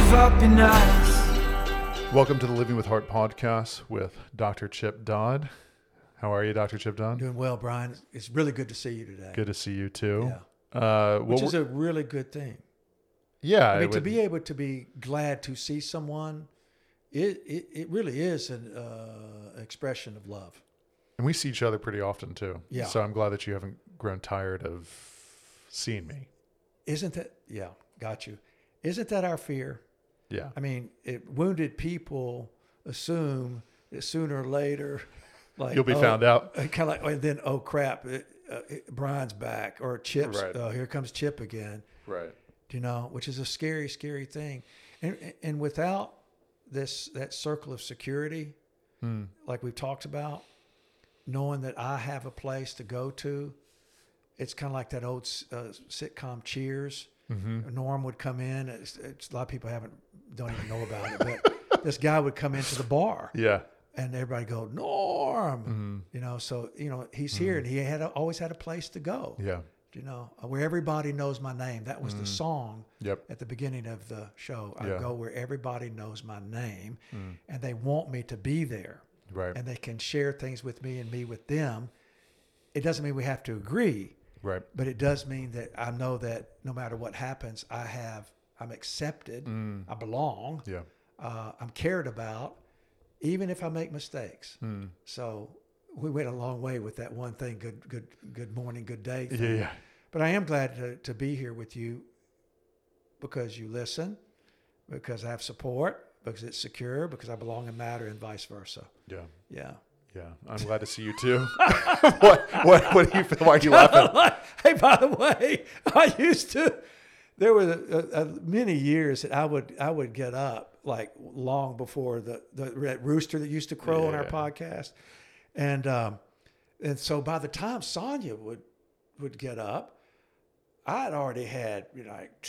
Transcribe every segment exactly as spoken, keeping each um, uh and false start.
give up your nights. Welcome to the Living with Heart podcast with Doctor Chip Dodd. How are you, Doctor Chip Dodd? Doing well, Brian. It's really good to see you today. Good to see you too. Yeah. Uh, Which what is we're- a really good thing. yeah. I mean, it to would- be able to be glad to see someone, it it, it really is an uh, expression of love. and we see each other pretty often too. Yeah. So I'm glad that you haven't grown tired of seeing me. Isn't that? Yeah, got you. Isn't that our fear? Yeah. I mean, it, wounded people assume that sooner or later, like You'll be oh, found out. Kind of like, and then oh crap, it, uh, it, Brian's back, or Chip's. Right. Uh, here comes Chip again. Right. You know, which is a scary, scary thing. And and without this that circle of security, Hmm. like we've talked about, knowing that I have a place to go to, it's kind of like that old uh, sitcom Cheers. Mm-hmm. Norm would come in. It's, it's, a lot of people haven't don't even know about it, but this guy would come into the bar, Yeah. and everybody go Norm. Mm-hmm. You know, so you know he's here, and he had a, always had a place to go. Yeah. You know, where everybody knows my name. That was the song Yep. at the beginning of the show. I Yeah. go where everybody knows my name, Mm. and they want me to be there, Right. and they can share things with me and me with them. It doesn't mean we have to agree, Right. but it does mean that I know that no matter what happens, I have, I'm accepted, Mm. I belong, Yeah. uh, I'm cared about, even if I make mistakes. Mm. So we went a long way with that one thing. Good, good, good morning, good day. Yeah. thing. Yeah. But I am glad to, to be here with you because you listen, because I have support, because it's secure, because I belong and matter, and vice versa. Yeah. Yeah. Yeah. I'm glad to see you too. what, what, what do you feel? Why are you laughing? Hey, by the way, I used to. There were a, a, many years that I would I would get up like long before the the that rooster that used to crow on our Yeah. podcast, and um, and so by the time Sonia would would get up, I had already had you know like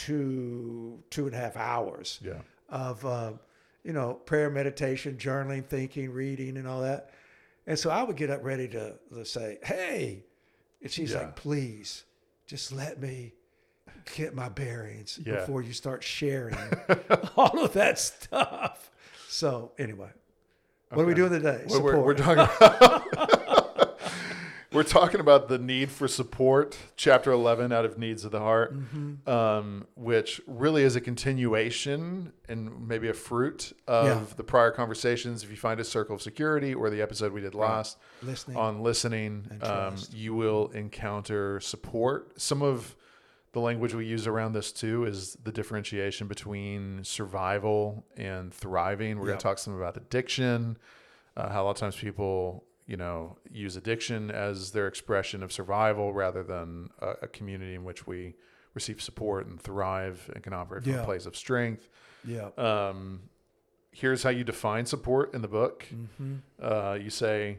two two and a half hours Yeah. of uh, you know prayer, meditation, journaling, thinking, reading, and all that. And so I would get up ready to, to say, "Hey," and she's Yeah. like, "Please, just let me get my bearings Yeah. before you start sharing all of that stuff." So anyway, what are we Okay. doing today? We're, we're, we're Support. talking about we're talking about the need for support, chapter eleven, out of Needs of the Heart, Mm-hmm. um, which really is a continuation and maybe a fruit of Yeah. the prior conversations. If you find a circle of security or the episode we did last Listening. on listening, and um, trust. you will encounter support. Some of the language we use around this too is the differentiation between survival and thriving. We're going Yep. to talk some about addiction, uh, how a lot of times people, you know, use addiction as their expression of survival rather than a, a community in which we receive support and thrive and can operate from Yeah. a place of strength. Yeah. Um, here's how you define support in the book. Mm-hmm. Uh, you say,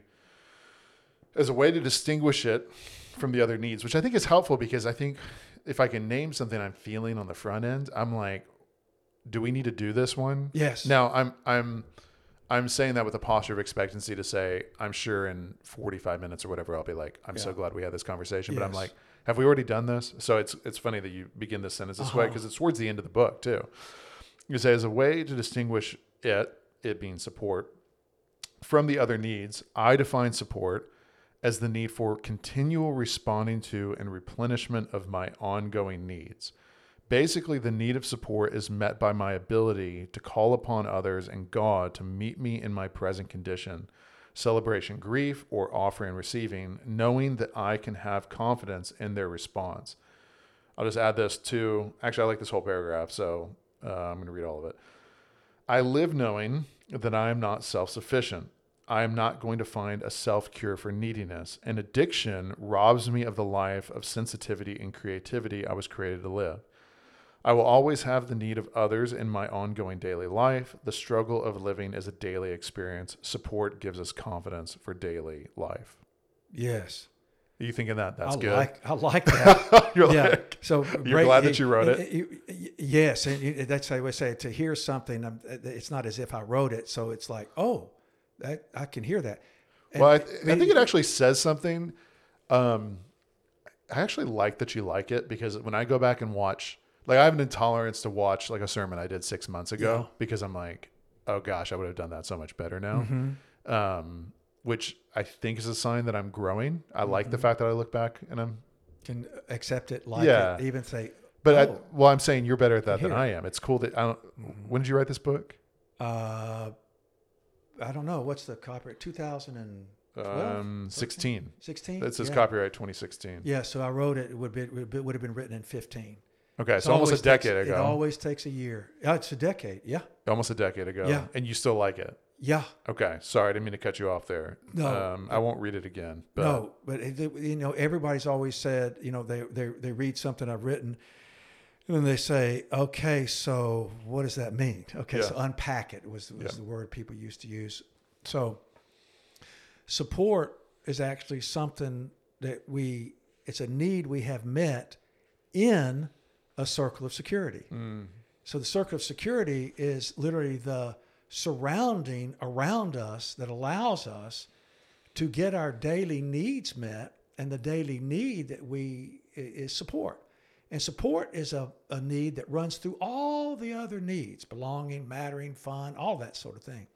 as a way to distinguish it from the other needs, which I think is helpful because I think if I can name something I'm feeling on the front end, I'm like, do we need to do this one? Yes. Now I'm, I'm, I'm saying that with a posture of expectancy to say, I'm sure in forty-five minutes or whatever, I'll be like, I'm so Yeah. glad we had this conversation, but I'm Yes. like, have we already done this? So it's, it's funny that you begin this sentence this way Uh-huh. because it's towards the end of the book too. You say, as a way to distinguish it, it being support, from the other needs, I define support as the need for continual responding to and replenishment of my ongoing needs. Basically, the need of support is met by my ability to call upon others and God to meet me in my present condition, celebration, grief, or offering, receiving, knowing that I can have confidence in their response. I'll just add this to, actually, I like this whole paragraph, so uh, I'm going to read all of it. I live knowing that I am not self-sufficient. I am not going to find a self-cure for neediness. And addiction robs me of the life of sensitivity and creativity I was created to live. I will always have the need of others in my ongoing daily life. The struggle of living is a daily experience. Support gives us confidence for daily life. Yes. Are you thinking that? That's I good. like I like that. You're yeah. like, So you're break- glad that you wrote it. you- you- Yes, and you- that's how I would say to hear something. um, It's not as if I wrote it, so it's like, oh, that I can hear that. And Well, I, th- I mean, think it actually says something. Um, I actually like that you like it because when I go back and watch Like I have an intolerance to watch like a sermon I did six months ago Yeah. because I'm like, oh gosh, I would have done that so much better now. Mm-hmm. Um, which I think is a sign that I'm growing. I like the Mhm. fact that I look back and I'm, Can accept it, like Yeah. it, even say, but I, oh, well, I'm saying you're better at that Can than hear I it. am. It's cool that I don't, Mhm. when did you write this book? uh, I don't know. What's the copyright? two thousand twelve? Um, sixteen. sixteen? It says yeah. copyright twenty sixteen. Yeah, so I wrote it. It would, be, it would be- would have been written in fifteen. Okay. It So almost a always decade takes, ago. It always takes a year. Oh, it's a decade. Yeah. Almost a decade ago. Yeah. And you still like it. Yeah. Okay. Sorry. I didn't mean to cut you off there. No. Um, I won't read it again. But No, but it, it- you know, everybody's always said, you know, they, they, they read something I've written and then they say, okay, so what does that mean? Okay. Yeah. So unpack it was, was Yeah. the word people used to use. So support is actually something that we, it's a need we have met in a circle of security. Mm. So the circle of security is literally the surrounding around us that allows us to get our daily needs met, and the daily need that we is support. And support is a, a need that runs through all the other needs, belonging, mattering, fun, all that sort of thing.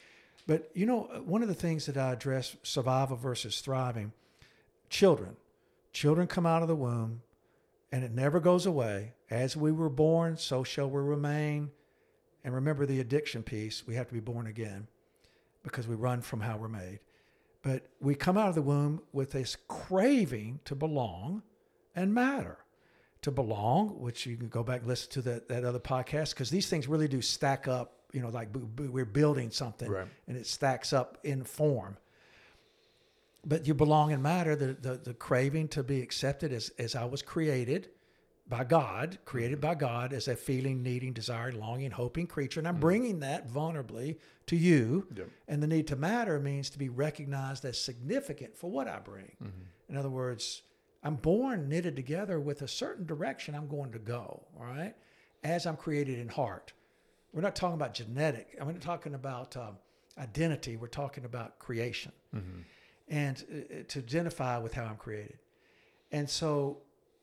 But you know, one of the things that I address, survival versus thriving, children. Children come out of the womb and it never goes away. As we were born, so shall we remain. And remember the addiction piece, we have to be born again because we run from how we're made. But we come out of the womb with this craving to belong and matter. To belong, which you can go back and listen to that, that other podcast, because these things really do stack up, you know, like we're building something Right. and it stacks up in form. But you belong and matter, the, the, the craving to be accepted as, as I was created by God, created by God as a feeling, needing, desiring, longing, hoping creature. And I'm bringing that vulnerably to you. Yep. And the need to matter means to be recognized as significant for what I bring. Mm-hmm. In other words, I'm born knitted together with a certain direction I'm going to go, all right, as I'm created in heart. We're not talking about genetic. I'm not talking about um, identity. We're talking about creation. Mm-hmm. And uh, to identify with how I'm created. And so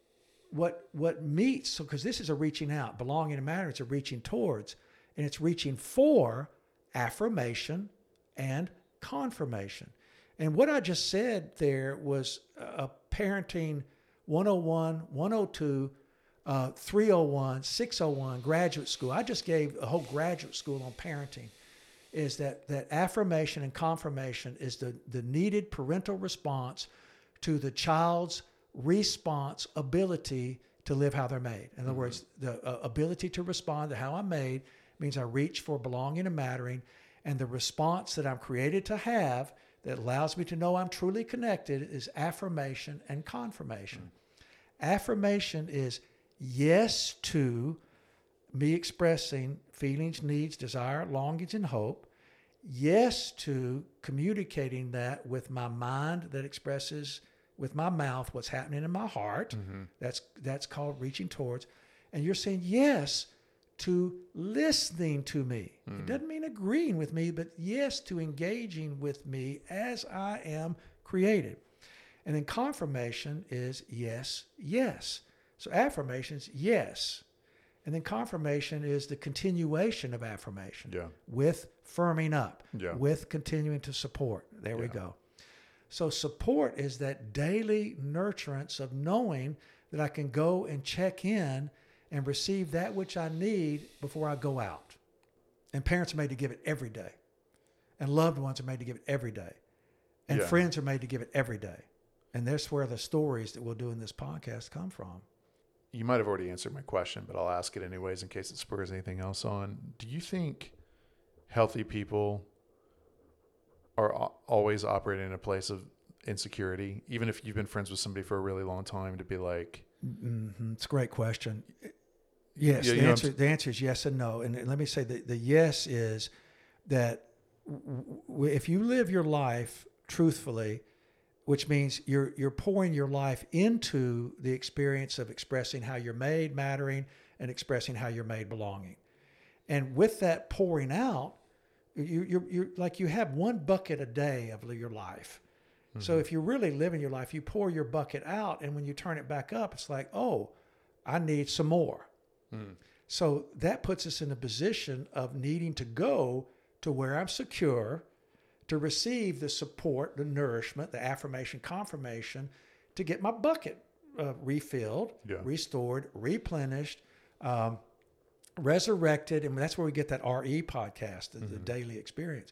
what what meets, so because this is a reaching out, belonging and matter, it's a reaching towards, and it's reaching for affirmation and confirmation. And what I just said there was a parenting one oh one, one oh two, uh, three oh one, six oh one, graduate school. I just gave a whole graduate school on parenting. Is that, that affirmation and confirmation is the, the needed parental response to the child's response ability to live how they're made. In other mm-hmm. words, the uh, ability to respond to how I'm made means I reach for belonging and mattering, and the response that I'm created to have that allows me to know I'm truly connected is affirmation and confirmation. Mm-hmm. Affirmation is yes to me expressing feelings, needs, desire, longings, and hope. Yes to communicating that with my mind that expresses with my mouth what's happening in my heart. Mm-hmm. That's that's called reaching towards. And you're saying yes to listening to me. Mm. It doesn't mean agreeing with me, but yes to engaging with me as I am created. And then confirmation is yes, yes. So affirmation is yes. And then confirmation is the continuation of affirmation Yeah. with firming up, Yeah. with continuing to support. There we Yeah. go. So support is that daily nurturance of knowing that I can go and check in and receive that which I need before I go out. And parents are made to give it every day. And loved ones are made to give it every day. And Yeah. friends are made to give it every day. And that's where the stories that we'll do in this podcast come from. You might have already answered my question, but I'll ask it anyways in case it spurs anything else on. Do you think healthy people are al- always operating in a place of insecurity, even if you've been friends with somebody for a really long time, to be like, Mm-hmm. It's a great question. Yes, Yeah, you the know answer what the answer is yes and no. And let me say that the yes is that w- w- if you live your life truthfully, which means you're you're pouring your life into the experience of expressing how you're made, mattering, and expressing how you're made, belonging. And with that pouring out, you, you're you're like you have one bucket a day of your life. Mm-hmm. So if you're really living your life, you pour your bucket out, and when you turn it back up, it's like, oh, I need some more. Mm. So that puts us in a position of needing to go to where I'm secure to receive the support, the nourishment, the affirmation, confirmation to get my bucket uh, refilled, Yeah. restored, replenished, um, resurrected. And that's where we get that R E podcast, the, Mm-hmm. the daily experience.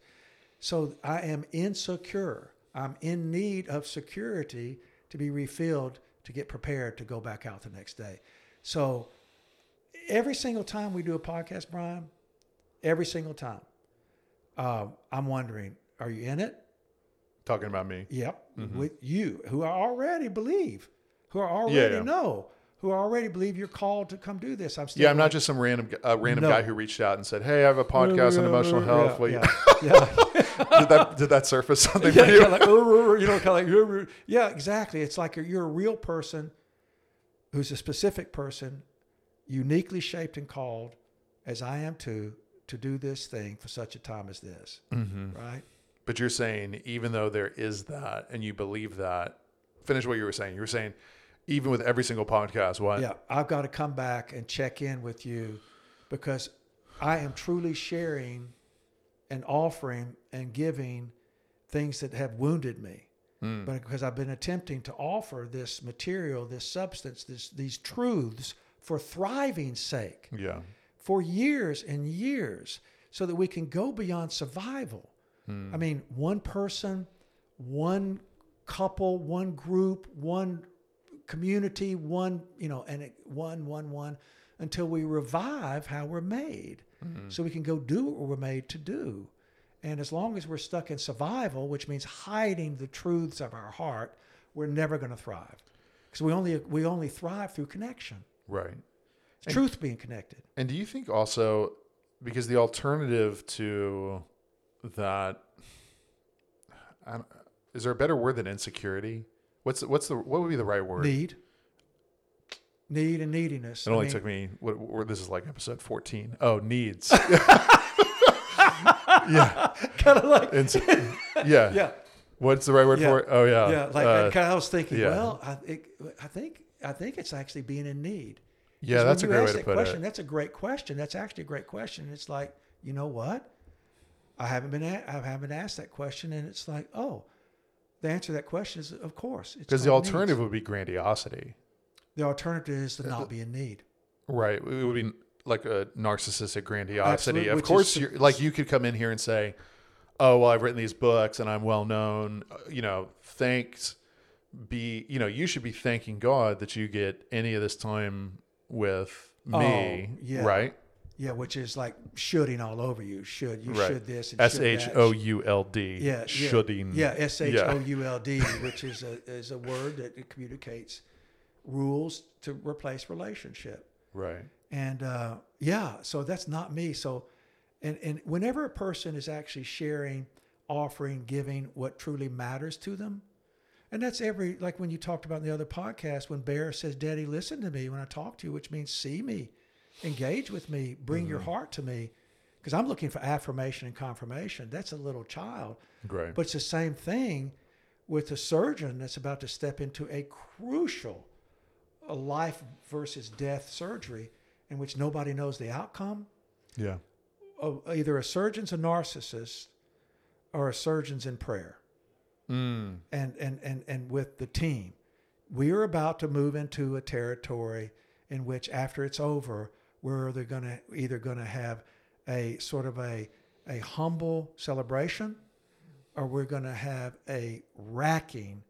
So I am insecure. I'm in need of security to be refilled to get prepared to go back out the next day. So every single time we do a podcast, Brian, every single time, uh, I'm wondering, are you in it? Talking about me. Yep. Mm-hmm. With you, who I already believe, who I already Yeah, yeah. know, who I already believe you're called to come do this. I'm still Yeah, I'm not like, just some random uh, random No. guy who reached out and said, "Hey, I have a podcast on emotional health." Yeah, Will you- yeah, yeah. did that did that surface something Yeah, for you? kinda like, "Urr, urr," you know, kind of like, "Urr, urr." Yeah, exactly. It's like you're a real person who's a specific person, uniquely shaped and called, as I am too, to do this thing for such a time as this. Mm-hmm. Right? But you're saying, even though there is that, and you believe that, finish what you were saying. You were saying, even with every single podcast, what? Yeah, I've got to come back and check in with you because I am truly sharing and offering and giving things that have wounded me. Mm. But because I've been attempting to offer this material, this substance, this these truths for thriving's sake Yeah. for years and years so that we can go beyond survival. Mm. I mean, one person, one couple, one group, one community, one, you know, and it, one, one, one, until we revive how we're made. Mm-hmm. So we can go do what we're made to do. And as long as we're stuck in survival, which means hiding the truths of our heart, we're never going to thrive. Because we only we only thrive through connection. Right. It's And- truth being connected. And do you think also, because the alternative to that, I don't, is there a better word than insecurity? What's what's the what would be the right word? Need. Need and neediness. It only I mean, took me. What, what, this is like episode fourteen. Oh, needs. yeah. kind of like, Inse- yeah. yeah, What's the right word Yeah. for it? Oh yeah. yeah. Like Uh, kind of, I was thinking, yeah. well, I, it, I think I think it's actually being in need. yeah. 'Cause That's a when you great way ask to that put question, it. That's a great question. That's actually a great question. It's like, you know what? I haven't been a- I haven't asked that question, and it's like, oh, the answer to that question is, of course, it's Because the called needs. alternative would be grandiosity, The alternative is to not be in need. right? It would be like a narcissistic grandiosity. Absolutely, Of which course, is- you're, like you could come in here and say, "Oh, well, I've written these books and I'm well known." Uh, You know, thanks. Be you know, you should be thanking God that you get any of this time with me, Oh, yeah. right? Yeah, which is like shoulding all over you. Should you Right. should this and S should H that. O U L D. Yeah, yeah, Shoulding. yeah, S H O U L D, which is a is a word that it communicates rules to replace relationship. Right. And uh, yeah, so that's not me. So, and and whenever a person is actually sharing, offering, giving what truly matters to them, and that's every like when you talked about in the other podcast when Bear says, "Daddy, listen to me when I talk to you," which means see me, engage with me, bring your heart to me, because I'm looking for affirmation and confirmation. That's a little child. Right. But it's the same thing with a surgeon that's about to step into a crucial a life versus death surgery in which nobody knows the outcome. yeah. Of either a surgeon's a narcissist or a surgeon's in prayer. Mm. And, and, and, and with the team, we are about to move into a territory in which after it's over, we're either going to either going to have a sort of a, a humble celebration, or we're going to have a racking,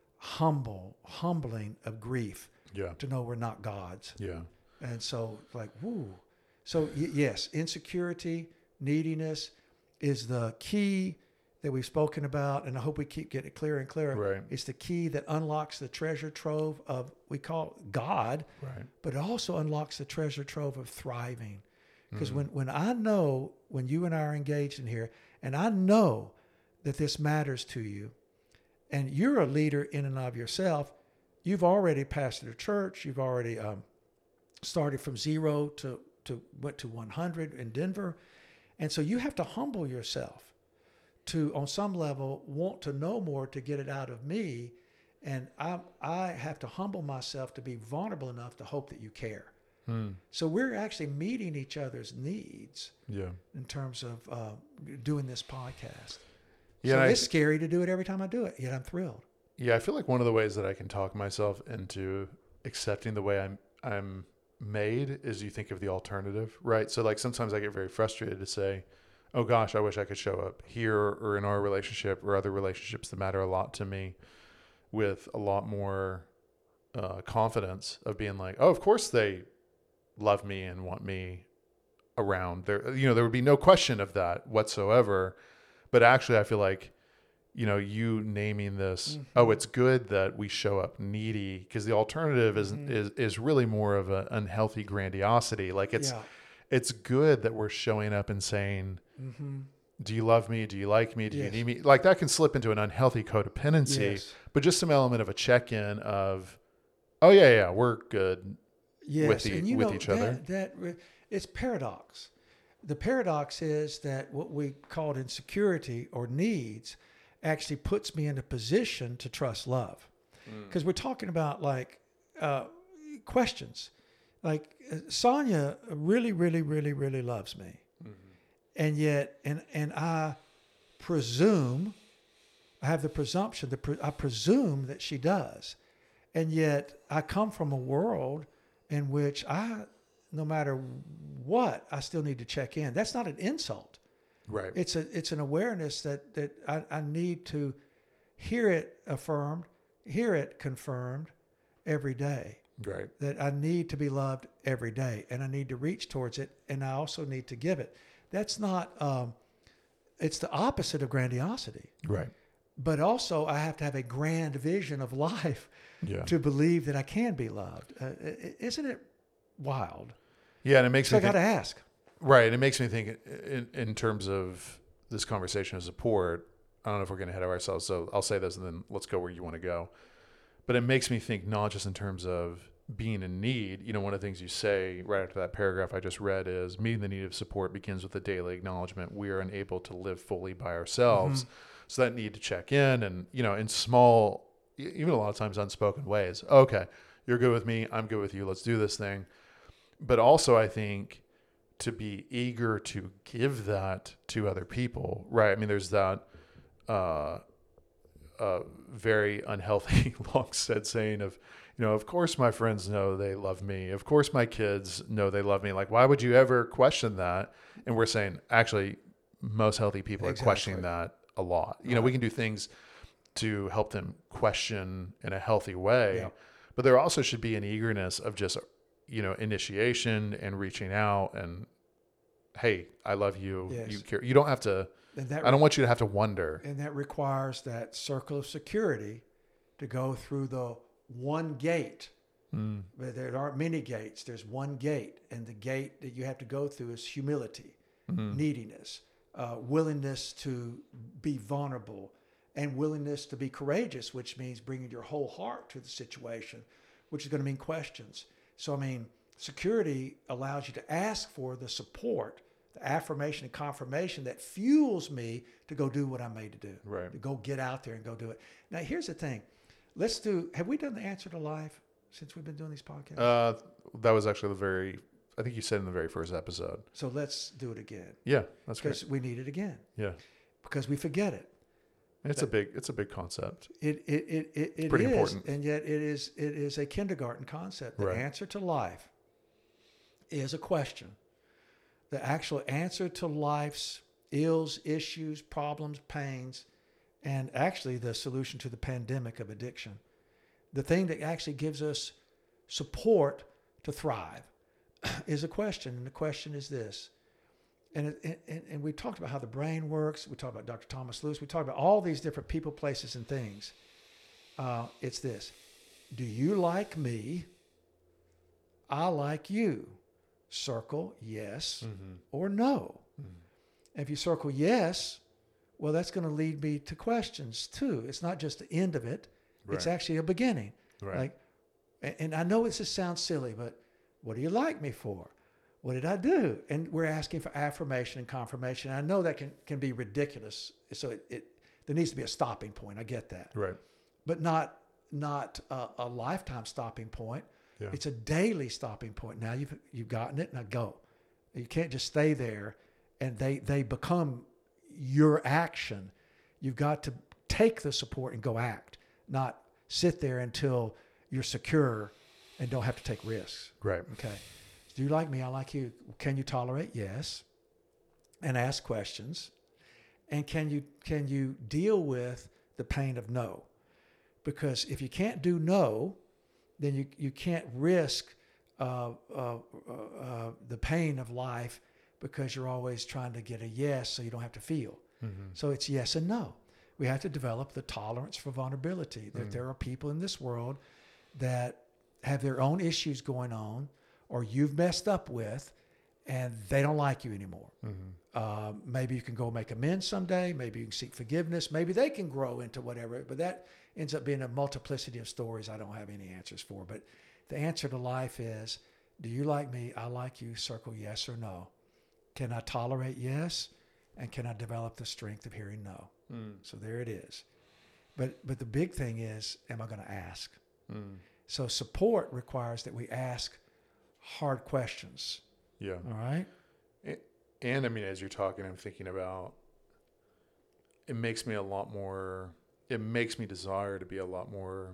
humble, humbling of grief Yeah. to know we're not gods. Yeah. And so like, woo. So y- yes, insecurity, neediness is the key that we've spoken about. And I hope we keep getting it clearer and clearer. Right. It's the key that unlocks the treasure trove of, we call it God, Right. but it also unlocks the treasure trove of thriving. Because Mm. when, when I know, when you and I are engaged in here, and I know that this matters to you, and you're a leader in and of yourself, you've already pastored a church, you've already um, started from zero to, to went to one hundred in Denver. And so you have to humble yourself to, on some level, want to know more to get it out of me. And I, I have to humble myself to be vulnerable enough to hope that you care. Hmm. So we're actually meeting each other's needs Yeah. in terms of uh, doing this podcast. Yeah. So and I it's scary to do it every time I do it, yet I'm thrilled. Yeah, I feel like one of the ways that I can talk myself into accepting the way I'm I'm made is you think of the alternative, right? So like sometimes I get very frustrated to say, "Oh gosh, I wish I could show up here or in our relationship or other relationships that matter a lot to me with a lot more uh, confidence of being like, oh, of course they love me and want me around. There, you know, there would be no question of that whatsoever. But actually, I feel like, you know, you naming this, Mm-hmm. oh, it's good that we show up needy, because the alternative is, Mhm. is is really more of an unhealthy grandiosity. Like it's Yeah. it's good that we're showing up and saying, Mm-hmm. do you love me? Do you like me? Do Yes. you need me? Like that can slip into an unhealthy codependency, Yes. but just some element of a check-in of, oh yeah, yeah, we're good. Yes. with the- and you with know, each that, other. That re- it's paradox. The paradox is that what we called insecurity or needs actually puts me in a position to trust love, because we're talking about like uh, questions. Like uh, Sonia really, really, really, really loves me, and yet, and and I presume, I have the presumption that pre- I presume that she does, and yet I come from a world in which I, no matter what, I still need to check in. That's not an insult. Right. It's a it's an awareness that that I, I need to hear it affirmed, hear it confirmed every day. Right. That I need to be loved every day, and I need to reach towards it, and I also need to give it. That's not. Um, it's the opposite of grandiosity. Right. But also, I have to have a grand vision of life Yeah. to believe that I can be loved. Uh, i- isn't it wild? Yeah. And it makes So me I got think, to ask. right. It makes me think in, in terms of this conversation of support. I don't know if we're getting ahead of ourselves, so I'll say this and then let's go where you want to go. But it makes me think not just in terms of being in need. You know, one of the things you say right after that paragraph I just read is meeting the need of support begins with the daily acknowledgement we are unable to live fully by ourselves. Mm-hmm. So that need to check in and, you know, in small, e- even a lot of times unspoken ways. Okay, you're good with me. I'm good with you. Let's do this thing. But also I think to be eager to give that to other people, right? I mean, there's that, uh, uh, very unhealthy, long said saying of, you know, of course my friends know they love me. Of course my kids know they love me. Like, why would you ever question that? And we're saying, actually, most healthy people Exactly. are questioning that a lot. You know, Right. we can do things to help them question in a healthy way, Yeah. but there also should be an eagerness of just, you know, initiation and reaching out and, hey, I love you. Yes. You care. You don't have to, And that I don't want you to have to wonder. and that requires that circle of security to go through the one gate. Mm, But there aren't many gates. There's one gate, and the gate that you have to go through is humility, mm, neediness, uh, willingness to be vulnerable, and willingness to be courageous, which means bringing your whole heart to the situation, which is going to mean questions. So, I mean, security allows you to ask for the support, the affirmation and confirmation that fuels me to go do what I'm made to do, Right. to go get out there and go do it. Now, here's the thing. Let's do, have we done the answer to life since we've been doing these podcasts? Uh, that was actually the very, I think you said in the very first episode. So let's do it again Yeah, that's great. because we need it again Yeah. because we forget it. It's a big, it's a big concept. It it it it, it Pretty is, important. and yet it is it is a kindergarten concept. The Right. answer to life is a question. The actual answer to life's ills, issues, problems, pains, and actually the solution to the pandemic of addiction. The thing that actually gives us support to thrive is a question, and the question is this. And, it, and and we talked about how the brain works. We talked about Doctor Thomas Lewis. We talked about all these different people, places, and things. Uh, it's this: do you like me? I like you. Circle yes Mm-hmm. or no. And if you circle yes, well, that's going to lead me to questions too. It's not just the end of it; it's Right. actually a beginning. Right. Like, and and I know it just sounds silly, but what do you like me for? What did I do? And we're asking for affirmation and confirmation. I know that can, can be ridiculous. So it, it there needs to be a stopping point. I get that, Right. but not not a, a lifetime stopping point. Yeah. It's a daily stopping point. Now you've you've gotten it. Now go. You can't just stay there, and they they become your action. You've got to take the support and go act, not sit there until you're secure and don't have to take risks. Right. Okay. Do you like me? I like you. Can you tolerate? Yes. And ask questions. And can you can you deal with the pain of no? Because if you can't do no, then you, you can't risk uh, uh, uh, the pain of life, because you're always trying to get a yes so you don't have to feel. Mm-hmm. So it's yes and no. We have to develop the tolerance for vulnerability. That mm-hmm. there are people in this world that have their own issues going on, or you've messed up with, and they don't like you anymore. Mm-hmm. Uh, maybe you can go make amends someday. Maybe you can seek forgiveness. Maybe they can grow into whatever. But that ends up being a multiplicity of stories I don't have any answers for. But the answer to life is, do you like me? I like you. Circle yes or no. Can I tolerate yes? And can I develop the strength of hearing no? Mm. So there it is. But but the big thing is, am I going to ask? Mm. So support requires that we ask hard questions. Yeah. All right. And, and I mean, as you're talking, I'm thinking about, it makes me a lot more, it makes me desire to be a lot more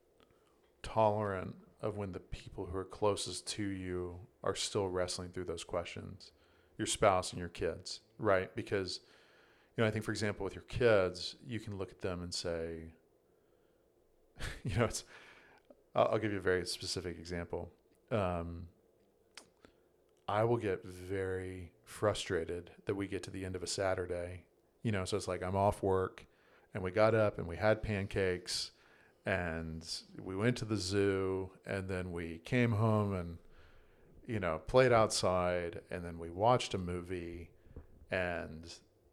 tolerant of when the people who are closest to you are still wrestling through those questions, your spouse and your kids, right? Because, you know, I think, for example, with your kids, you can look at them and say, you know, it's, I'll, I'll give you a very specific example. Um, I will get very frustrated that we get to the end of a Saturday, you know, so it's like I'm off work and we got up and we had pancakes and we went to the zoo and then we came home and, you know, played outside and then we watched a movie, and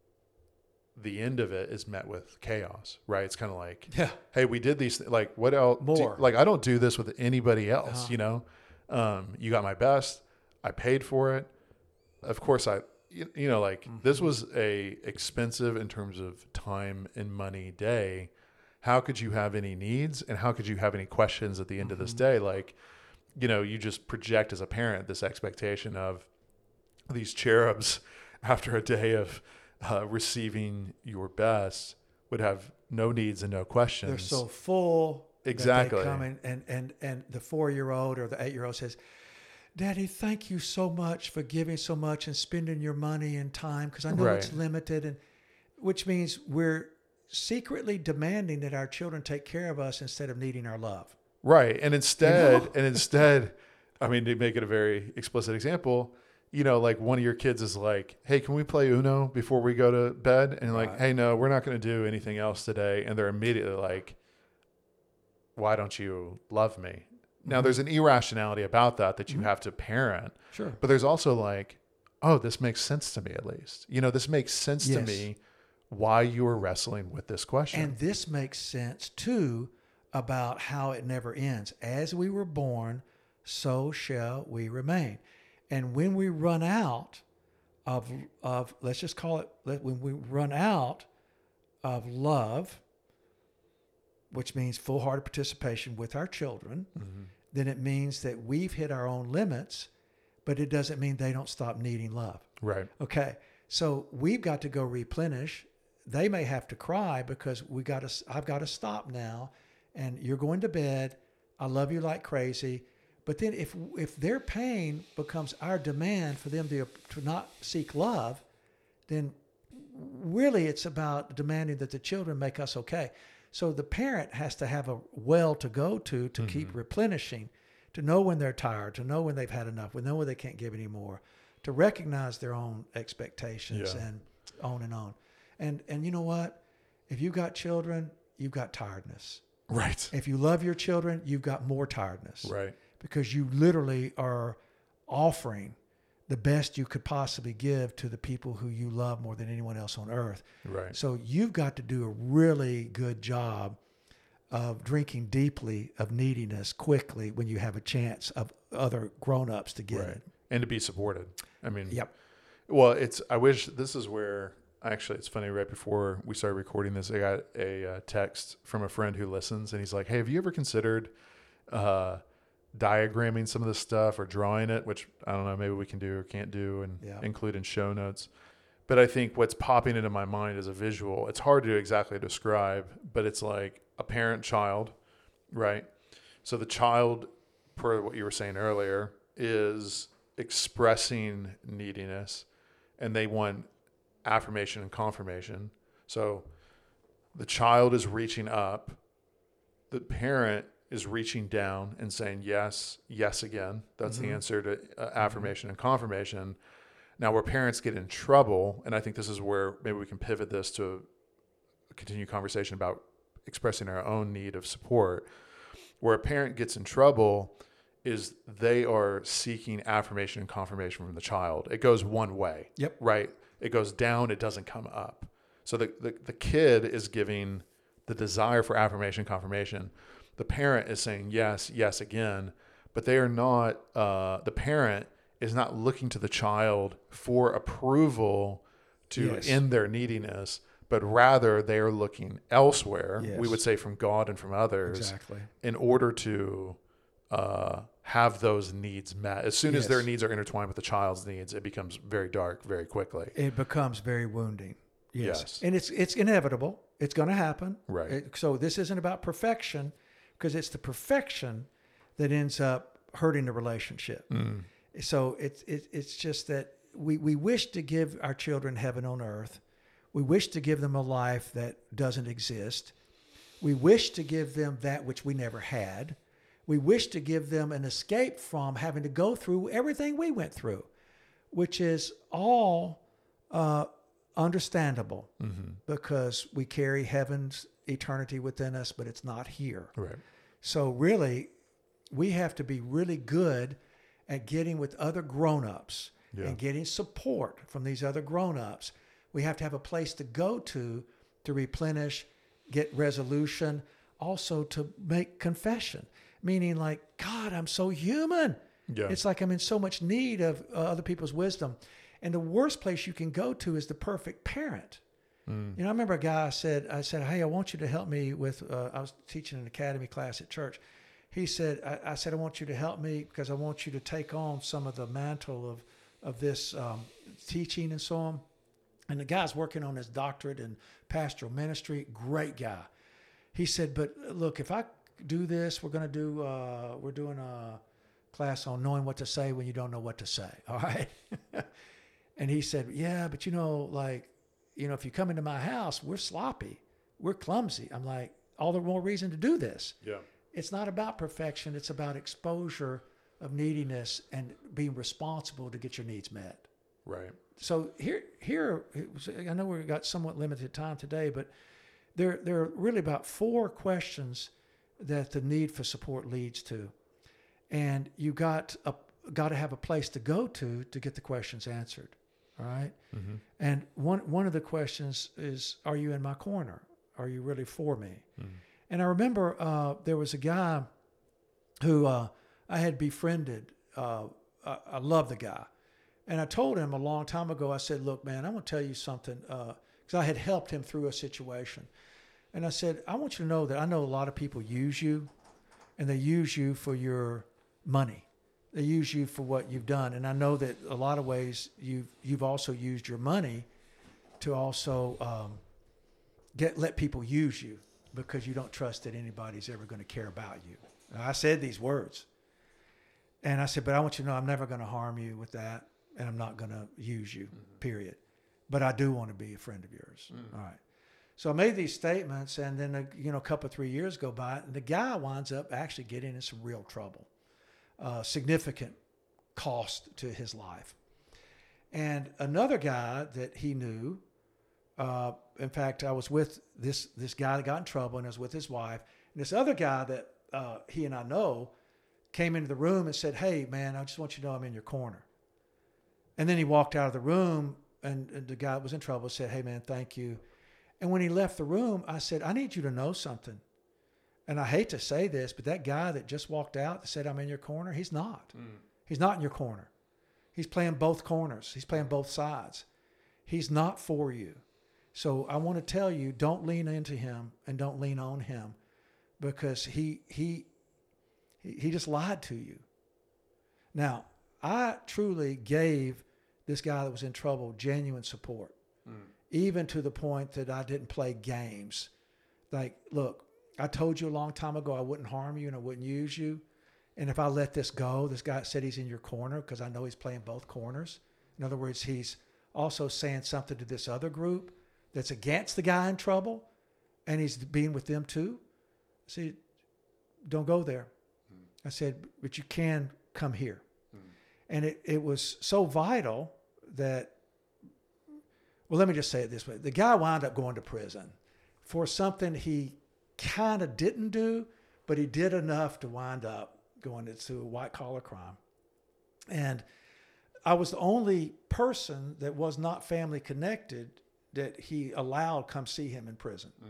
the end of it is met with chaos, right? It's kind of like, yeah. Hey, we did these, th- like what else? More. Do, like, I don't do this with anybody else, uh-huh. you know? Um, you got my best. I paid for it. Of course, I, you, you know, like mm-hmm. this was a expensive in terms of time and money day. How could you have any needs, and how could you have any questions at the end mm-hmm. of this day? Like, you know, you just project as a parent this expectation of these cherubs after a day of uh, receiving your best would have no needs and no questions. They're so full. Exactly. That they come in, and, and, and the four-year-old or the eight-year-old says, Daddy, thank you so much for giving so much and spending your money and time, because I know right. it's limited, and which means we're secretly demanding that our children take care of us instead of needing our love. Right. And instead, you know? and instead, I mean, to make it a very explicit example, you know, like one of your kids is like, hey, can we play Uno before we go to bed? And right. like, hey, no, we're not going to do anything else today. And they're immediately like, why don't you love me? Now, there's an irrationality about that that you mm-hmm. have to parent. Sure. But there's also like, oh, this makes sense to me at least. You know, this makes sense yes. to me why you were wrestling with this question. And this makes sense, too, about how it never ends. As we were born, so shall we remain. And when we run out of, of let's just call it, when we run out of love, which means full-hearted participation with our children, mm-hmm. then it means that we've hit our own limits, but it doesn't mean they don't stop needing love. Right. Okay. So we've got to go replenish. They may have to cry because we got to, I've got to stop now, and you're going to bed. I love you like crazy. But then if if their pain becomes our demand for them to, to not seek love, then really it's about demanding that the children make us okay. So the parent has to have a well to go to to mm-hmm. keep replenishing, to know when they're tired, to know when they've had enough, to know when they can't give anymore, to recognize their own expectations yeah. and on and on. And and you know what? If you've got children, you've got tiredness. Right. If you love your children, you've got more tiredness. Right. Because you literally are offering the best you could possibly give to the people who you love more than anyone else on earth. Right. So you've got to do a really good job of drinking deeply of neediness quickly when you have a chance of other grown-ups to get right. it. And to be supported. I mean, yep. Well, it's, I wish this is where, actually, it's funny, right before we started recording this, I got a uh, text from a friend who listens, and he's like, hey, have you ever considered, uh, diagramming some of this stuff or drawing it, which I don't know, maybe we can do or can't do and Yeah. include in show notes. But I think what's popping into my mind is a visual. It's hard to exactly describe, but it's like a parent child, right? So the child, per what you were saying earlier, is expressing neediness, and they want affirmation and confirmation. So the child is reaching up. The parent is reaching down and saying yes, yes again. That's Mm-hmm. the answer to uh, affirmation and confirmation. Now, where parents get in trouble, and I think this is where maybe we can pivot this to a continued conversation about expressing our own need of support. Where a parent gets in trouble is they are seeking affirmation and confirmation from the child. It goes one way, Yep. right? It goes down, it doesn't come up. So the, the, the kid is giving the desire for affirmation, confirmation. The parent is saying yes, yes again, but they are not, uh, the parent is not looking to the child for approval to Yes. end their neediness, but rather they are looking elsewhere, Yes. we would say from God and from others, Exactly. in order to uh, have those needs met. As soon as Yes. their needs are intertwined with the child's needs, it becomes very dark very quickly. It becomes very wounding. Yes. Yes. And it's it's inevitable. It's going to happen. Right. It- so this isn't about perfection, because it's the perfection that ends up hurting the relationship. Mm. So it's it, it's just that we, we wish to give our children heaven on earth. We wish to give them a life that doesn't exist. We wish to give them that which we never had. We wish to give them an escape from having to go through everything we went through, which is all uh, understandable, Mm-hmm. because we carry heaven's eternity within us, but it's not here. Right. So really, we have to be really good at getting with other grown-ups Yeah. and getting support from these other grown-ups. We have to have a place to go to to replenish, get resolution, also to make confession, meaning like, God, I'm so human. Yeah. It's like I'm in so much need of uh, other people's wisdom. And the worst place you can go to is the perfect parent. Mm. You know, I remember a guy said, I said, hey, I want you to help me with, uh, I was teaching an academy class at church. He said, I, I said, I want you to help me because I want you to take on some of the mantle of, of this um, teaching and so on. And the guy's working on his doctorate in pastoral ministry. Great guy. He said, but look, if I do this, we're going to do, uh, we're doing a class on knowing what to say when you don't know what to say. All right. And he said, yeah, but you know, like, you know, if you come into my house, we're sloppy, we're clumsy. I'm like, all the more reason to do this. Yeah. It's not about perfection. It's about exposure of neediness and being responsible to get your needs met. Right. So here, here, it was, I know we've got somewhat limited time today, but there, there are really about four questions that the need for support leads to. And you got a, got to have a place to go to to get the questions answered. All right. Mm-hmm. And one, one of the questions is, are you in my corner? Are you really for me? Mm-hmm. And I remember uh, there was a guy who uh, I had befriended. Uh, I, I love the guy. And I told him a long time ago, I said, look, man, I'm going to tell you something, because I had helped him through a situation. And I said, I want you to know that I know a lot of people use you, and they use you for your money. They use you for what you've done. And I know that a lot of ways you've, you've also used your money to also um, get let people use you, because you don't trust that anybody's ever going to care about you. And I said these words. And I said, but I want you to know I'm never going to harm you with that, and I'm not going to use you, mm-hmm. period. But I do want to be a friend of yours. Mm-hmm. All right. So I made these statements, and then a, you know, a couple of three years go by, and the guy winds up actually getting in some real trouble, uh, significant cost to his life. And another guy that he knew, uh, in fact, I was with this this guy that got in trouble, and I was with his wife. And this other guy that uh, he and I know came into the room and said, hey, man, I just want you to know I'm in your corner. And then he walked out of the room, and, and the guy that was in trouble said, hey, man, thank you. And when he left the room, I said, I need you to know something. And I hate to say this, but that guy that just walked out that said, I'm in your corner, he's not. Mm. He's not in your corner. He's playing both corners. He's playing both sides. He's not for you. So I want to tell you, don't lean into him and don't lean on him, because he he He, he just lied to you. Now, I truly gave this guy that was in trouble genuine support, mm. even to the point that I didn't play games. Like, look, I told you a long time ago I wouldn't harm you and I wouldn't use you. And if I let this go, this guy said he's in your corner because I know he's playing both corners. In other words, he's also saying something to this other group that's against the guy in trouble, and he's being with them too. See, don't go there. Mm. I said, but you can come here. Mm. And it, it was so vital that, well, let me just say it this way. The guy wound up going to prison for something he kind of didn't do, but he did enough to wind up going into a white-collar crime. And I was the only person that was not family connected that he allowed come see him in prison. Mm.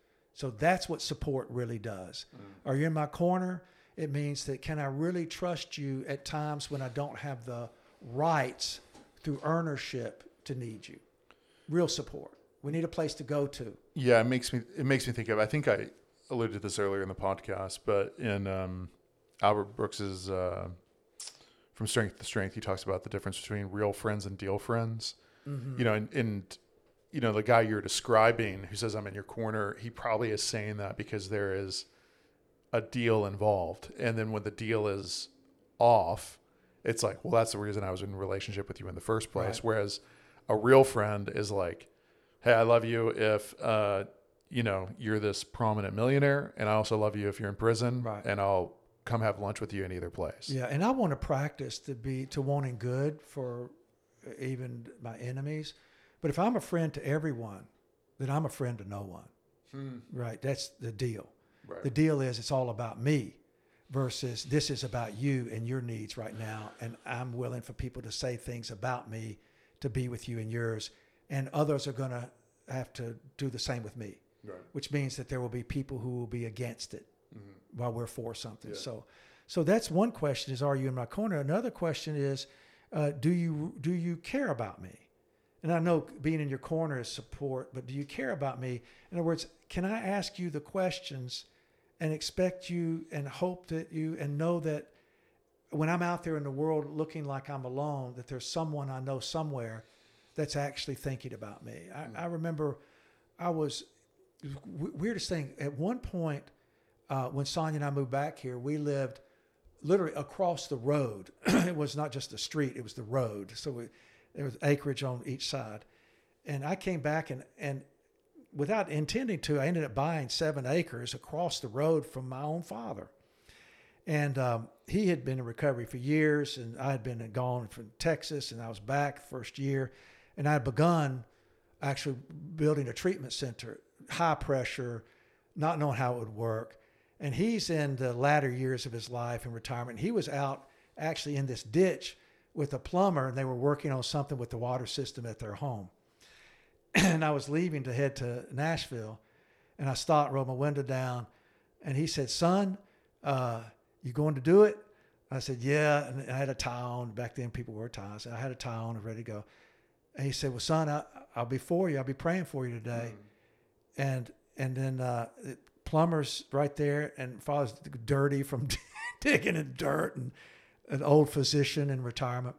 So that's what support really does. Mm. Are you in my corner? It means that can I really trust you at times when I don't have the rights through earnership to need you? Real support. We need a place to go to. Yeah, it makes me it makes me think of, I think I alluded to this earlier in the podcast, but in um, Albert Brooks's uh, From Strength to Strength, he talks about the difference between real friends and deal friends. Mm-hmm. You know, and, and you know, the guy you're describing who says I'm in your corner, he probably is saying that because there is a deal involved. And then when the deal is off, it's like, well, that's the reason I was in a relationship with you in the first place. Right. Whereas a real friend is like, hey, I love you if, uh, you know, you're this prominent millionaire, and I also love you if you're in prison, right. and I'll come have lunch with you in either place. Yeah, and I want to practice to be to wanting good for even my enemies. But if I'm a friend to everyone, then I'm a friend to no one. Hmm. Right? That's the deal. Right. The deal is it's all about me versus this is about you and your needs right now, and I'm willing for people to say things about me to be with you and yours, and others are going to have to do the same with me, right. which means that there will be people who will be against it mm-hmm. while we're for something. Yeah. So so that's one question is, are you in my corner? Another question is, uh, do you do you care about me? And I know being in your corner is support, but do you care about me? In other words, can I ask you the questions and expect you and hope that you and know that when I'm out there in the world looking like I'm alone, that there's someone I know somewhere that's actually thinking about me. I, mm. I remember I was, w- weirdest thing, at one point uh, when Sonia and I moved back here, we lived literally across the road. It was not just the street, it was the road. So we, there was acreage on each side. And I came back and, and without intending to, I ended up buying seven acres across the road from my own father. And um, he had been in recovery for years, and I had been gone from Texas, and I was back the first year. And I had begun actually building a treatment center, high pressure, not knowing how it would work. And he's in the latter years of his life in retirement. He was out actually in this ditch with a plumber, and they were working on something with the water system at their home. And I was leaving to head to Nashville, and I stopped, rolled my window down, and he said, son, uh, you going to do it? I said, yeah. And I had a tie on. Back then people wore ties. I had a tie on and ready to go. And he said, well, son, I, I'll be for you. I'll be praying for you today. Mm. And and then uh, plumber's right there, and father's dirty from digging in dirt, and an old physician in retirement.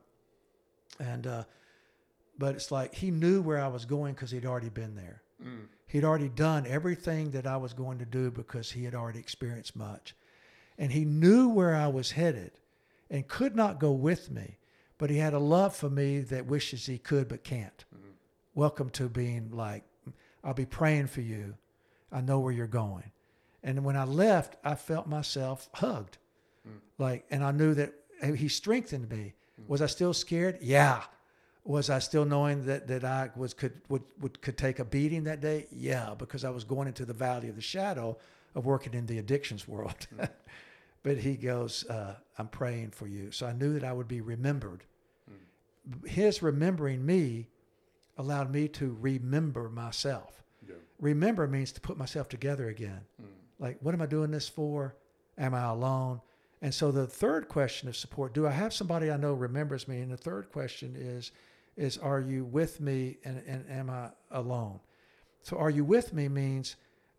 And uh, but it's like he knew where I was going because he'd already been there. Mm. He'd already done everything that I was going to do because he had already experienced much. And he knew where I was headed and could not go with me, but he had a love for me that wishes he could but can't. Mm-hmm. Welcome to being like, I'll be praying for you. I know where you're going. And when I left, I felt myself hugged. Mm. Like, and I knew that he strengthened me. Mm. Was I still scared? Yeah. Was I still knowing that, that I was could would, would could take a beating that day? Yeah, because I was going into the valley of the shadow of working in the addictions world. Mm. But he goes, uh, I'm praying for you. So I knew that I would be remembered. Mm. His remembering me allowed me to remember myself. Yeah. Remember means to put myself together again. Mm. Like, what am I doing this for? Am I alone? And so the third question of support, do I have somebody I know remembers me? And the third question is, is are you with me and, and am I alone? So are you with me means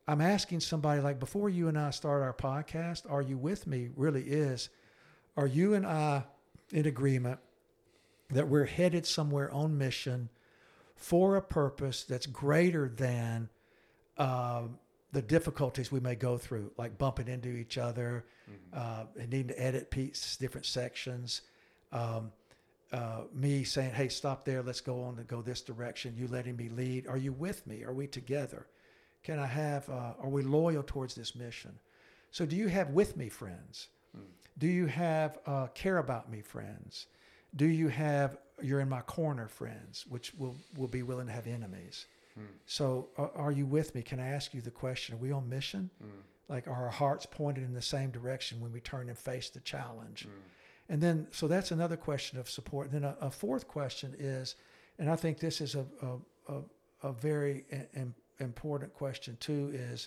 I'm asking somebody, like, before you and I start our podcast, are you with me? Really is, are you and I in agreement that we're headed somewhere on mission for a purpose that's greater than uh, the difficulties we may go through, like bumping into each other, mm-hmm. uh, and needing to edit pieces, different sections, um, uh, me saying, hey, stop there, let's go on to go this direction, you letting me lead. Are you with me? Are we together? Can I have, uh, are we loyal towards this mission? So do you have with me friends? Mm. Do you have uh, care about me friends? Do you have, you're in my corner friends, which will, will be willing to have enemies? Mm. So are, are you with me? Can I ask you the question, are we on mission? Mm. Like, are our hearts pointed in the same direction when we turn and face the challenge? Mm. And then, so that's another question of support. Then a, a fourth question is, and I think this is a, a, a, a very in, important question too, is,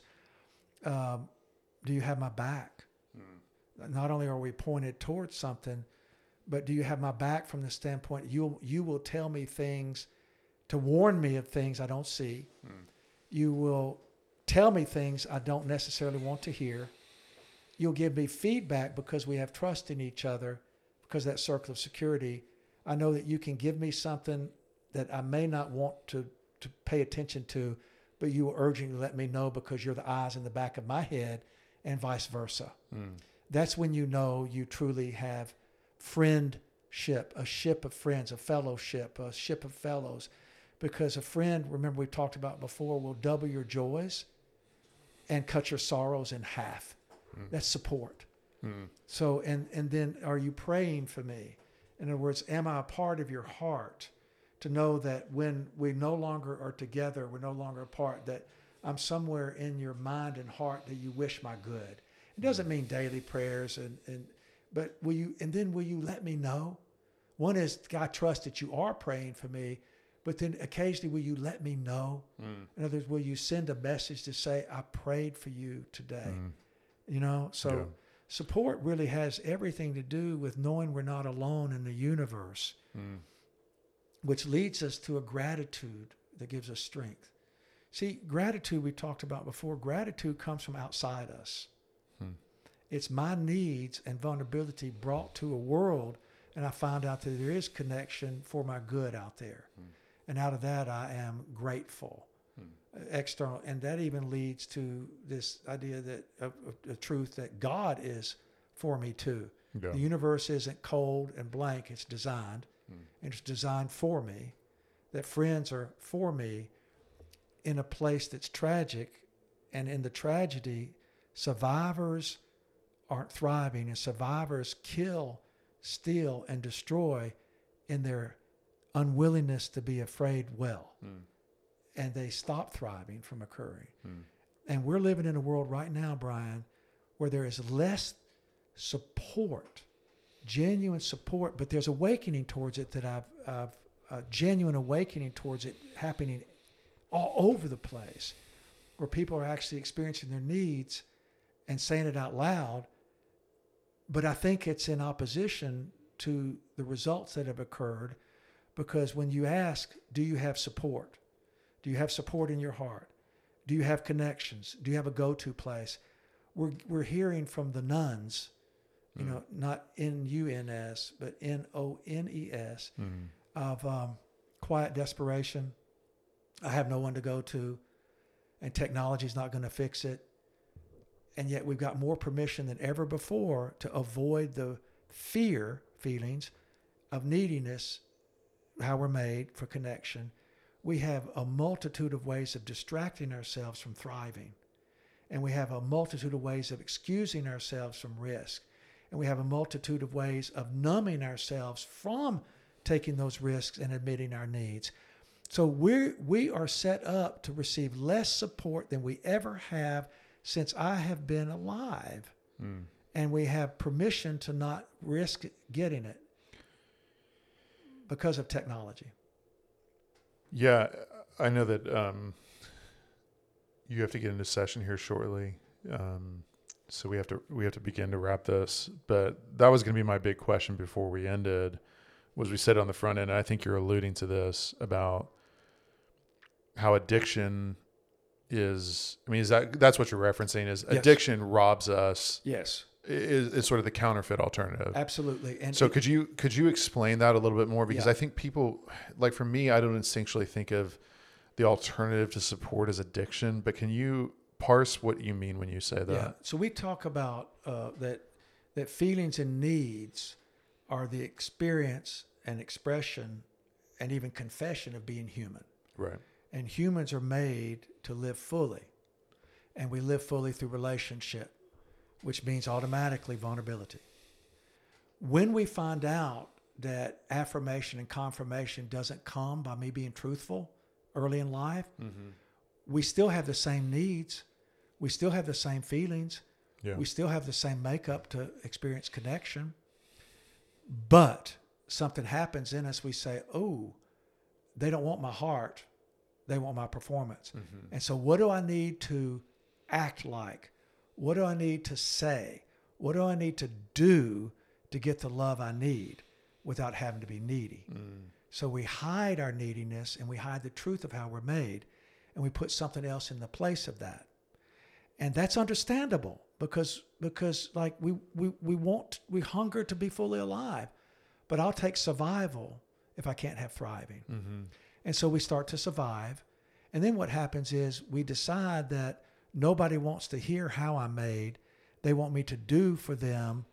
um, do you have my back? Mm. Not only are we pointed towards something, but do you have my back from the standpoint, you you will tell me things to warn me of things I don't see. Mm. You will tell me things I don't necessarily want to hear. You'll give me feedback because we have trust in each other, because that circle of security. I know that you can give me something that I may not want to, to pay attention to, but you will urgently let me know because you're the eyes in the back of my head, and vice versa. Mm. That's when you know you truly have friendship, a ship of friends, a fellowship, a ship of fellows. Because a friend, remember we talked about before, will double your joys and cut your sorrows in half. Mm. That's support. Mm. So, and, and then are you praying for me? In other words, am I a part of your heart to know that when we no longer are together, we're no longer apart, that I'm somewhere in your mind and heart that you wish my good? It doesn't mean daily prayers, and, and but will you, and then will you let me know? One is, God, trust that you are praying for me, but then occasionally will you let me know? Mm. In other words, will you send a message to say, I prayed for you today? Mm. You know, so yeah. Support really has everything to do with knowing we're not alone in the universe, mm. which leads us to a gratitude that gives us strength. See, gratitude we talked about before, gratitude comes from outside us. Hmm. It's my needs and vulnerability brought to a world, and I found out that there is connection for my good out there. Hmm. And out of that, I am grateful. Hmm. External, and that even leads to this idea that of, of the truth that God is for me too. Yeah. The universe isn't cold and blank, it's designed. Hmm. And it's designed for me. That friends are for me in a place that's tragic, and in the tragedy, survivors aren't thriving, and survivors kill, steal, and destroy in their unwillingness to be afraid well. Mm. And they stop thriving from occurring. Mm. And we're living in a world right now, Brian, where there is less support, genuine support, but there's awakening towards it that I've, I've a genuine awakening towards it happening all over the place, where people are actually experiencing their needs and saying it out loud. But I think it's in opposition to the results that have occurred, because when you ask, do you have support? Do you have support in your heart? Do you have connections? Do you have a go-to place? We're we're hearing from the nuns, you mm. know, not N U N S, but N O N E S, mm. of um, quiet desperation. I have no one to go to, and technology is not going to fix it. And yet we've got more permission than ever before to avoid the fear feelings of neediness, how we're made for connection. We have a multitude of ways of distracting ourselves from thriving. And we have a multitude of ways of excusing ourselves from risk. And we have a multitude of ways of numbing ourselves from taking those risks and admitting our needs. So we're, we are set up to receive less support than we ever have since I have been alive. Mm. And we have permission to not risk getting it because of technology. Yeah, I know that um, you have to get into session here shortly. Um, so we have to we have to begin to wrap this. But that was going to be my big question before we ended, was we said on the front end, and I think you're alluding to this, about how addiction is, I mean, is that, that's what you're referencing is Yes. addiction robs us Yes, is, is sort of the counterfeit alternative. absolutely. And So it- could you, could you explain that a little bit more? Because Yeah. I think people, like for me, I don't instinctually think of the alternative to support as addiction, but can you parse what you mean when you say that? yeah. So we talk about uh, that that feelings and needs are the experience and expression and even confession of being human. Right. And humans are made to live fully. And we live fully through relationship, which means automatically vulnerability. When we find out that affirmation and confirmation doesn't come by me being truthful early in life, Mm-hmm. we still have the same needs. We still have the same feelings. Yeah. We still have the same makeup to experience connection. But something happens in us. We say, oh, they don't want my heart. They want my performance. Mm-hmm. And so what do I need to act like? What do I need to say? What do I need to do to get the love I need without having to be needy? Mm. So we hide our neediness and we hide the truth of how we're made, and we put something else in the place of that. And that's understandable because because like we we we want we hunger to be fully alive, but I'll take survival if I can't have thriving. Mm-hmm. And so we start to survive. And then what happens is we decide that nobody wants to hear how I'm made. They want me to do for them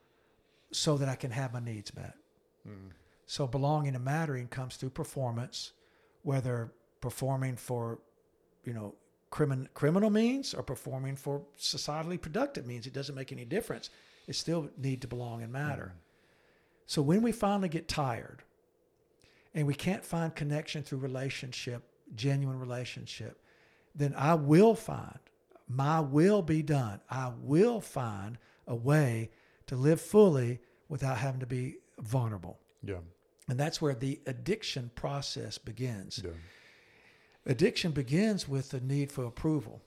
so that I can have my needs met. Mm. So belonging and mattering comes through performance, whether performing for, you know, crimin- criminal means or performing for societally productive means. It doesn't make any difference. It still need to belong and matter. Mm. So when we finally get tired and we can't find connection through relationship, genuine relationship, then I will find, my will be done. I will find a way to live fully without having to be vulnerable. Yeah. And that's where the addiction process begins. Yeah. Addiction begins with the need for approval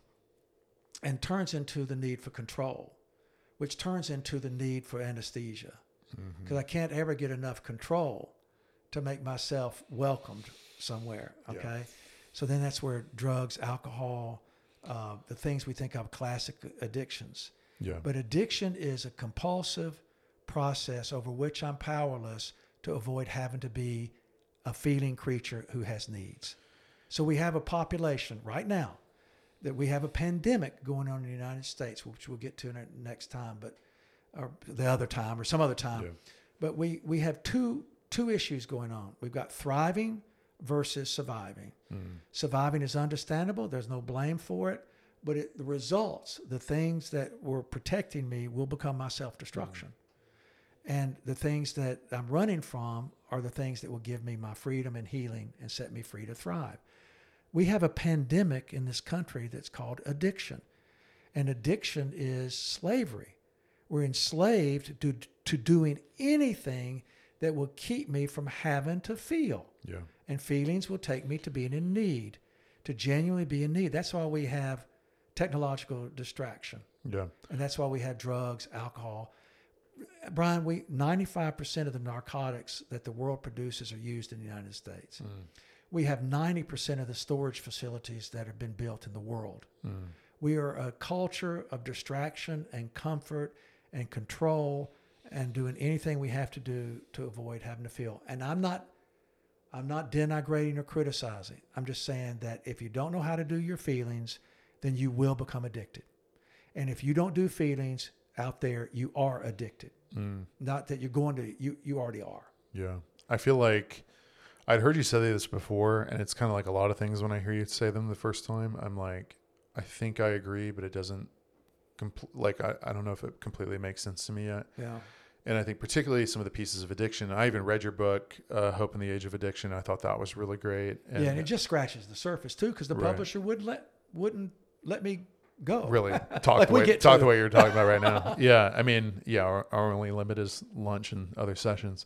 and turns into the need for control, which turns into the need for anesthesia. Because Mm-hmm. I can't ever get enough control to make myself welcomed somewhere. Okay. Yeah. So then that's where drugs, alcohol, uh, the things we think of classic addictions. Yeah. But addiction is a compulsive process over which I'm powerless to avoid having to be a feeling creature who has needs. So we have a population right now that we have a pandemic going on in the United States, which we'll get to in next time, but or the other time or some other time. Yeah. But we, we have two two issues going on. We've got thriving versus surviving. Mm. Surviving is understandable. There's no blame for it. But it, the results, the things that were protecting me will become my self-destruction. Mm. And the things that I'm running from are the things that will give me my freedom and healing and set me free to thrive. We have a pandemic in this country that's called addiction. And addiction is slavery. We're enslaved to, to doing anything that will keep me from having to feel. Yeah. And feelings will take me to being in need, to genuinely be in need. That's why we have technological distraction. Yeah. And that's why we have drugs, alcohol. Brian, we ninety-five percent of the narcotics that the world produces are used in the United States. Mm. We have ninety percent of the storage facilities that have been built in the world. Mm. We are a culture of distraction and comfort and control and doing anything we have to do to avoid having to feel. And I'm not I'm not denigrating or criticizing. I'm just saying that if you don't know how to do your feelings, then you will become addicted. And if you don't do feelings out there, you are addicted. Mm. Not that you're going to, you you already are. Yeah. I feel like I'd heard you say this before, and it's kind of like a lot of things when I hear you say them the first time. I'm like, I think I agree, but it doesn't, compl- like, I, I don't know if it completely makes sense to me yet. Yeah. And I think particularly some of the pieces of addiction. I even read your book, uh, Hope in the Age of Addiction. I thought that was really great. And yeah, and it just scratches the surface too, because the Right. publisher wouldn't let wouldn't let me go. really talk, Like the, we way, get talk to. the way you're talking about right now. Yeah. I mean, yeah, our, our only limit is lunch and other sessions.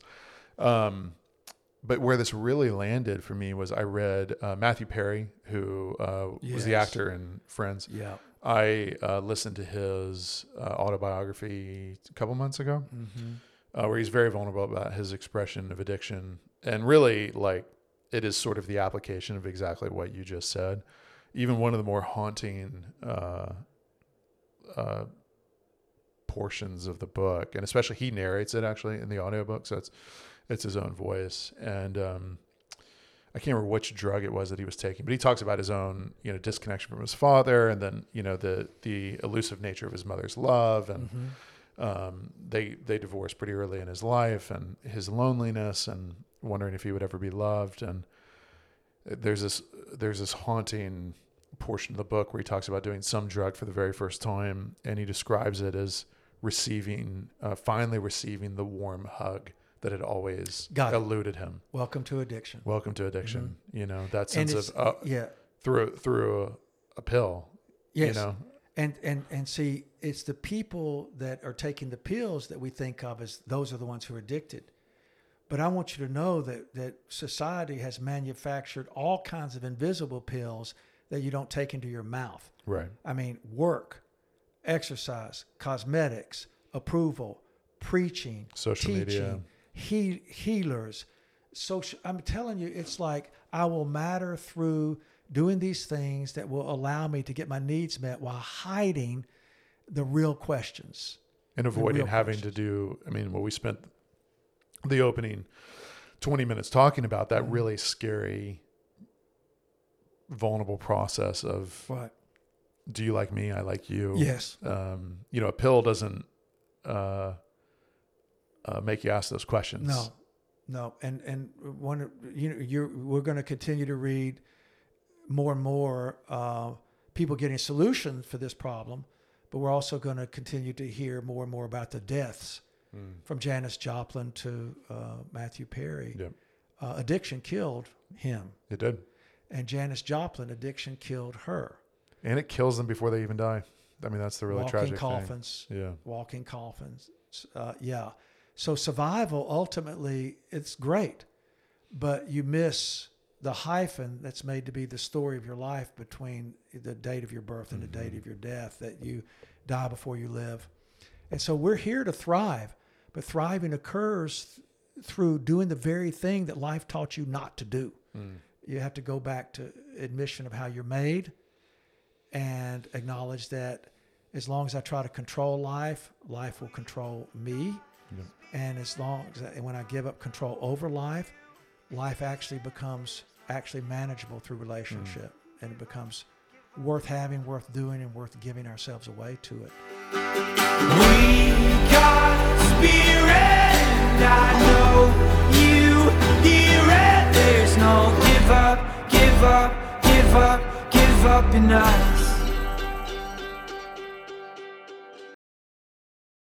Um, but where this really landed for me was I read uh, Matthew Perry, who uh, was the Yes. actor in Friends. Yeah. I uh, listened to his uh, autobiography a couple months ago, Mm-hmm. uh, where he's very vulnerable about his expression of addiction. And really, like, it is sort of the application of exactly what you just said. even one of the more haunting uh, uh, portions of the book, and especially he narrates it actually in the audiobook, so it's it's his own voice. And um, I can't remember which drug it was that he was taking, but he talks about his own, you know, disconnection from his father, and then, you know, the the elusive nature of his mother's love, and mm-hmm. um, they they divorced pretty early in his life, and his loneliness, and wondering if he would ever be loved. And there's this there's this haunting portion of the book where he talks about doing some drug for the very first time, and he describes it as receiving, uh, finally receiving the warm hug that had always Got it. eluded him. Welcome to addiction. Welcome to addiction. Mm-hmm. You know, that sense of uh, yeah through through a, a pill. Yes. You know, and and and see, it's the people that are taking the pills that we think of as those are the ones who are addicted. But I want you to know that that society has manufactured all kinds of invisible pills that you don't take into your mouth. Right. I mean, work, exercise, cosmetics, approval, preaching, social teaching, media, he, healers, social. I'm telling you, it's like I will matter through doing these things that will allow me to get my needs met while hiding the real questions. And avoiding having questions. to do, I mean, well, we spent the opening twenty minutes talking about that mm-hmm. really scary, vulnerable process of what? Do you like me? I like you. Yes. Um, you know, a pill doesn't uh, uh, make you ask those questions. No, no. And and one, you know, you're we're going to continue to read more and more uh, people getting solutions for this problem, but we're also going to continue to hear more and more about the deaths mm. from Janis Joplin to uh, Matthew Perry. Yep. Uh, addiction killed him. It did. And Janis Joplin, addiction killed her. And it kills them before they even die. I mean, that's the really walking tragic coffins, thing. Yeah. Walking coffins. Uh, yeah. So survival, ultimately, it's great, but you miss the hyphen that's made to be the story of your life between the date of your birth and mm-hmm. the date of your death, that you die before you live. And so we're here to thrive, but thriving occurs th- through doing the very thing that life taught you not to do. Mm. You have to go back to admission of how you're made and acknowledge that as long as I try to control life, life will control me. Yep. And as long as I, when I give up control over life, life actually becomes actually manageable through relationship, mm. and it becomes worth having, worth doing, and worth giving ourselves away to it. We got spirit, and I know you hear it. There's no give up, give up, give up, give up in us.